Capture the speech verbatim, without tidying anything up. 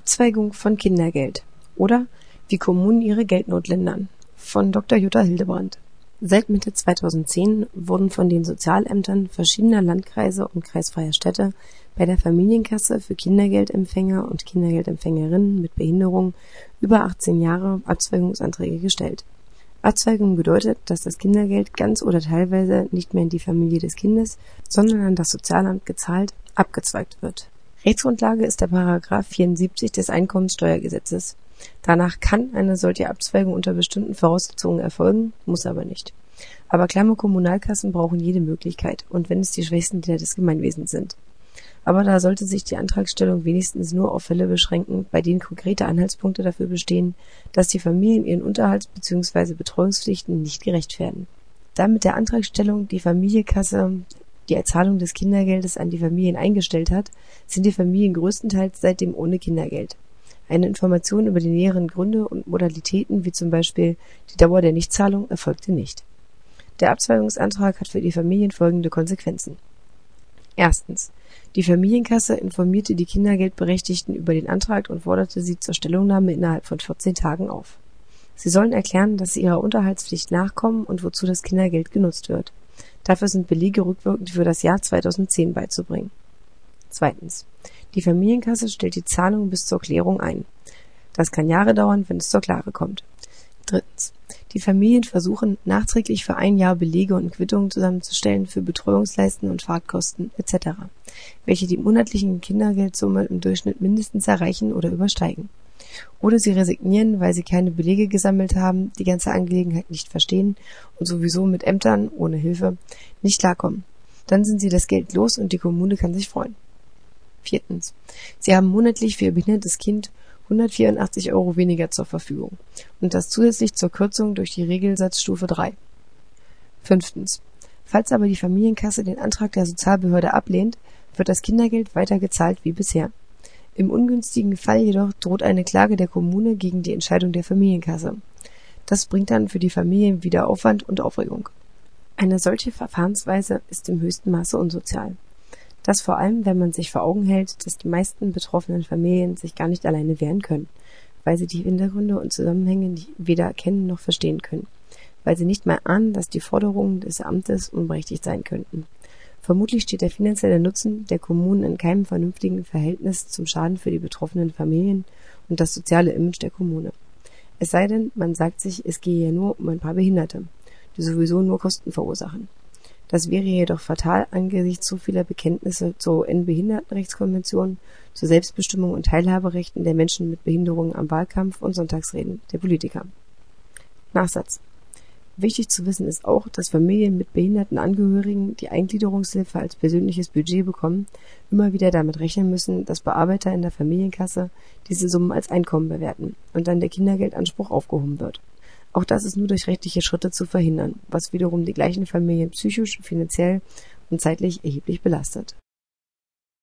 Abzweigung von Kindergeld oder wie Kommunen ihre Geldnot lindern von Doktor Jutta Hildebrandt. Seit Mitte zweitausendzehn wurden von den Sozialämtern verschiedener Landkreise und kreisfreier Städte bei der Familienkasse für Kindergeldempfänger und Kindergeldempfängerinnen mit Behinderung über achtzehn Jahre Abzweigungsanträge gestellt. Abzweigung bedeutet, dass das Kindergeld ganz oder teilweise nicht mehr in die Familie des Kindes, sondern an das Sozialamt gezahlt, abgezweigt wird. Rechtsgrundlage ist der Paragraph vierundsiebzig des Einkommensteuergesetzes. Danach kann eine solche Abzweigung unter bestimmten Voraussetzungen erfolgen, muss aber nicht. Aber klamme Kommunalkassen brauchen jede Möglichkeit, und wenn es die schwächsten Glieder des Gemeinwesens sind. Aber da sollte sich die Antragstellung wenigstens nur auf Fälle beschränken, bei denen konkrete Anhaltspunkte dafür bestehen, dass die Familien ihren Unterhalts- bzw. Betreuungspflichten nicht gerecht werden. Da mit der Antragstellung die Familienkasse die Erzahlung des Kindergeldes an die Familien eingestellt hat, sind die Familien größtenteils seitdem ohne Kindergeld. Eine Information über die näheren Gründe und Modalitäten, wie zum Beispiel die Dauer der Nichtzahlung, erfolgte nicht. Der Abzweigungsantrag hat für die Familien folgende Konsequenzen. Erstens. Die Familienkasse informierte die Kindergeldberechtigten über den Antrag und forderte sie zur Stellungnahme innerhalb von vierzehn Tagen auf. Sie sollen erklären, dass sie ihrer Unterhaltspflicht nachkommen und wozu das Kindergeld genutzt wird. Dafür sind Belege rückwirkend für das Jahr zweitausendzehn beizubringen. Zweitens. Die Familienkasse stellt die Zahlung bis zur Klärung ein. Das kann Jahre dauern, wenn es zur Klage kommt. Drittens. Die Familien versuchen, nachträglich für ein Jahr Belege und Quittungen zusammenzustellen für Betreuungsleisten und Fahrtkosten et cetera, welche die monatlichen Kindergeldsumme im Durchschnitt mindestens erreichen oder übersteigen. Oder sie resignieren, weil sie keine Belege gesammelt haben, die ganze Angelegenheit nicht verstehen und sowieso mit Ämtern ohne Hilfe nicht klarkommen. Dann sind sie das Geld los und die Kommune kann sich freuen. Viertens. Sie haben monatlich für ihr behindertes Kind hundertvierundachtzig Euro weniger zur Verfügung und das zusätzlich zur Kürzung durch die Regelsatzstufe drei. Fünftens. Falls aber die Familienkasse den Antrag der Sozialbehörde ablehnt, wird das Kindergeld weiter gezahlt wie bisher. Im ungünstigen Fall jedoch droht eine Klage der Kommune gegen die Entscheidung der Familienkasse. Das bringt dann für die Familien wieder Aufwand und Aufregung. Eine solche Verfahrensweise ist im höchsten Maße unsozial. Das vor allem, wenn man sich vor Augen hält, dass die meisten betroffenen Familien sich gar nicht alleine wehren können, weil sie die Hintergründe und Zusammenhänge weder erkennen noch verstehen können, weil sie nicht mal ahnen, dass die Forderungen des Amtes unberechtigt sein könnten. Vermutlich steht der finanzielle Nutzen der Kommunen in keinem vernünftigen Verhältnis zum Schaden für die betroffenen Familien und das soziale Image der Kommune. Es sei denn, man sagt sich, es gehe ja nur um ein paar Behinderte, die sowieso nur Kosten verursachen. Das wäre jedoch fatal angesichts so vieler Bekenntnisse zur U N-Behindertenrechtskonvention, zur Selbstbestimmung und Teilhaberechten der Menschen mit Behinderungen am Wahlkampf und Sonntagsreden der Politiker. Nachsatz. Wichtig zu wissen ist auch, dass Familien mit behinderten Angehörigen, die Eingliederungshilfe als persönliches Budget bekommen, immer wieder damit rechnen müssen, dass Bearbeiter in der Familienkasse diese Summen als Einkommen bewerten und dann der Kindergeldanspruch aufgehoben wird. Auch das ist nur durch rechtliche Schritte zu verhindern, was wiederum die gleichen Familien psychisch, finanziell und zeitlich erheblich belastet.